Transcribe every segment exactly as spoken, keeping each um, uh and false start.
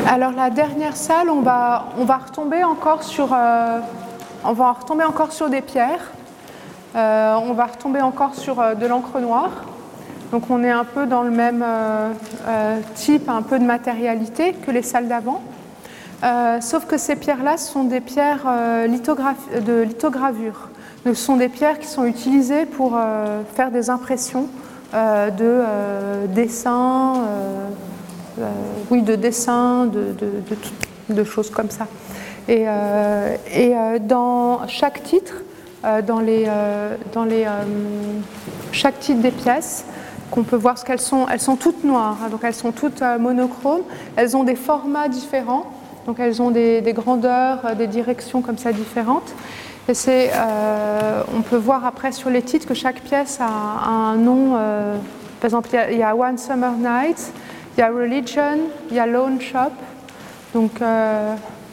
Alors la dernière salle, on va, on va retomber encore sur, euh, on va retomber encore sur des pierres. Euh, on va retomber encore sur euh, de l'encre noire. Donc on est un peu dans le même euh, euh, type, un peu de matérialité que les salles d'avant. Euh, sauf que ces pierres-là sont des pierres euh, lithograph- de lithogravure. Donc, ce sont des pierres qui sont utilisées pour euh, faire des impressions euh, de euh, dessins, euh, euh, oui, de dessins, de, de, de, de choses comme ça. Et, euh, et euh, dans chaque titre, euh, dans les, euh, dans les, euh, chaque titre des pièces, qu'on peut voir ce qu'elles sont, elles sont toutes noires, hein, donc elles sont toutes euh, monochromes. Elles ont des formats différents. Donc elles ont des, des grandeurs, des directions comme ça différentes. Et c'est, euh, on peut voir après sur les titres que chaque pièce a, a un nom. Euh, par exemple, il y, a, il y a One Summer Night, il y a Religion, il y a Loan Shop. Donc, euh,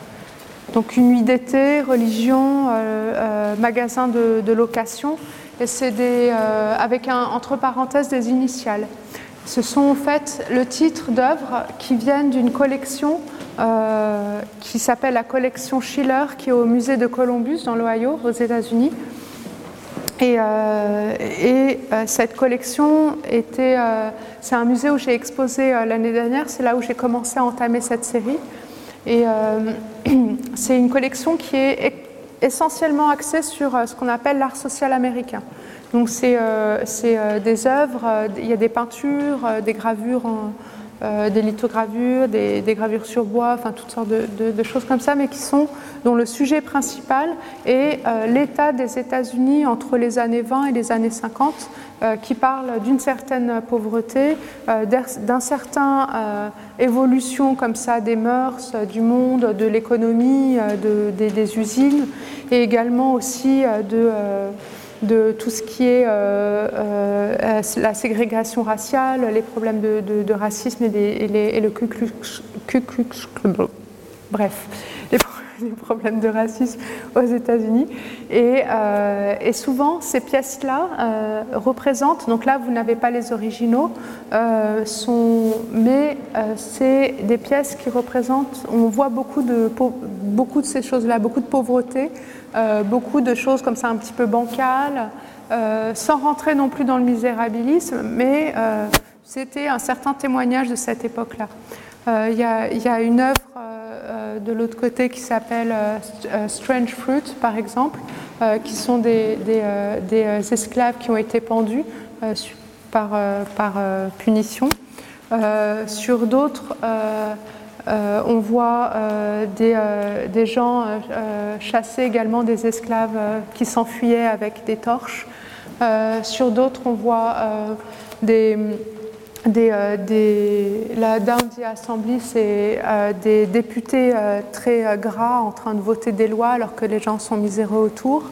donc une nuit d'été, religion, euh, euh, magasin de, de location. Et c'est des, euh, avec un, entre parenthèses des initiales. Ce sont en fait le titre d'œuvres qui viennent d'une collection Euh, qui s'appelle la collection Schiller, qui est au musée de Columbus dans l'Ohio, aux États-Unis. Et, euh, et euh, cette collection était, euh, c'est un musée où j'ai exposé euh, l'année dernière. C'est là où j'ai commencé à entamer cette série. Et euh, c'est une collection qui est essentiellement axée sur euh, ce qu'on appelle l'art social américain. Donc c'est, euh, c'est euh, des œuvres, euh, il y a des peintures, euh, des gravures en Euh, des lithogravures, des, des gravures sur bois, enfin toutes sortes de, de, de choses comme ça, mais qui sont, dont le sujet principal est euh, l'état des États-Unis entre les années vingt et les années cinquante, euh, qui parle d'une certaine pauvreté, euh, d'un certain euh, évolution comme ça des mœurs, euh, du monde, de l'économie, euh, de, des, des usines, et également aussi euh, de euh, de tout ce qui est euh, euh, la ségrégation raciale, les problèmes de, de, de racisme et, des, et, les, et le Ku Klux, Ku Klux bref, les, les problèmes de racisme aux États-Unis. Et, euh, et souvent, ces pièces-là euh, représentent, donc là, vous n'avez pas les originaux, euh, sont, mais euh, c'est des pièces qui représentent, on voit beaucoup de, beaucoup de ces choses-là, beaucoup de pauvreté, Euh, beaucoup de choses comme ça un petit peu bancales, euh, sans rentrer non plus dans le misérabilisme, mais euh, c'était un certain témoignage de cette époque-là. Euh, il y a, y a une œuvre euh, de l'autre côté qui s'appelle euh, Strange Fruit, par exemple, euh, qui sont des, des, euh, des esclaves qui ont été pendus euh, par, euh, par euh, punition. Euh, sur d'autres, euh, Euh, on voit euh, des, euh, des gens euh, chasser également des esclaves euh, qui s'enfuyaient avec des torches. Euh, sur d'autres, on voit euh, des, des, euh, des, la Dundee Assembly, c'est euh, des députés euh, très euh, gras en train de voter des lois alors que les gens sont miséreux autour.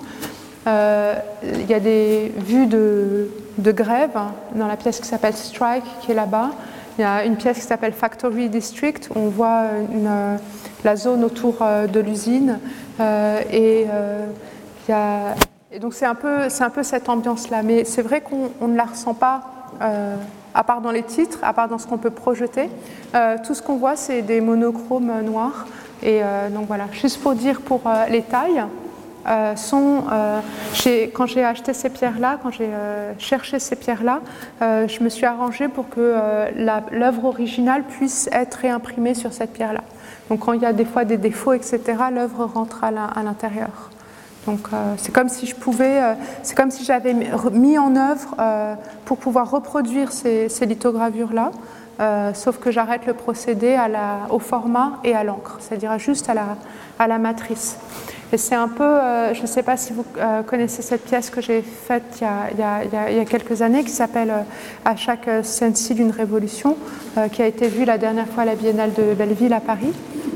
Euh, il y a des vues de, de grève hein, dans la pièce qui s'appelle Strike, qui est là-bas. Il y a une pièce qui s'appelle Factory District, où on voit une, la zone autour de l'usine. Euh, et, euh, il y a, et donc c'est un peu, c'est un peu cette ambiance-là. Mais c'est vrai qu'on on ne la ressent pas, euh, à part dans les titres, à part dans ce qu'on peut projeter. Euh, tout ce qu'on voit, c'est des monochromes noirs. Et euh, donc voilà, juste pour dire pour euh, les tailles. Euh, sont, euh, quand j'ai acheté ces pierres-là, quand j'ai euh, cherché ces pierres-là, euh, je me suis arrangée pour que euh, l'œuvre originale puisse être réimprimée sur cette pierre-là. Donc quand il y a des fois des défauts, et cetera, l'œuvre rentre à l'intérieur. Donc euh, c'est comme si je pouvais, euh, c'est comme si j'avais mis en œuvre euh, pour pouvoir reproduire ces, ces lithogravures-là. Euh, sauf que j'arrête le procédé à la, au format et à l'encre, c'est-à-dire juste à la, à la matrice. Et c'est un peu, euh, je ne sais pas si vous euh, connaissez cette pièce que j'ai faite il y a, il y a, il y a, il y a quelques années, qui s'appelle euh, À chaque stencil d'une révolution, euh, qui a été vue la dernière fois à la Biennale de Belleville à Paris,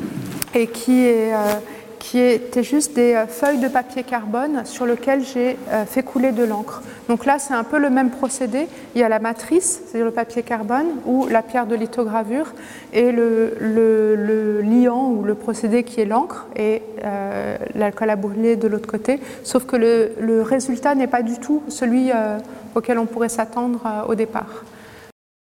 et qui est... Euh, qui étaient juste des feuilles de papier carbone sur lesquelles j'ai fait couler de l'encre. Donc là, c'est un peu le même procédé. Il y a la matrice, c'est-à-dire le papier carbone, ou la pierre de lithogravure, et le, le, le liant ou le procédé qui est l'encre, et euh, l'alcool à brûler de l'autre côté. Sauf que le, le résultat n'est pas du tout celui euh, auquel on pourrait s'attendre euh, au départ.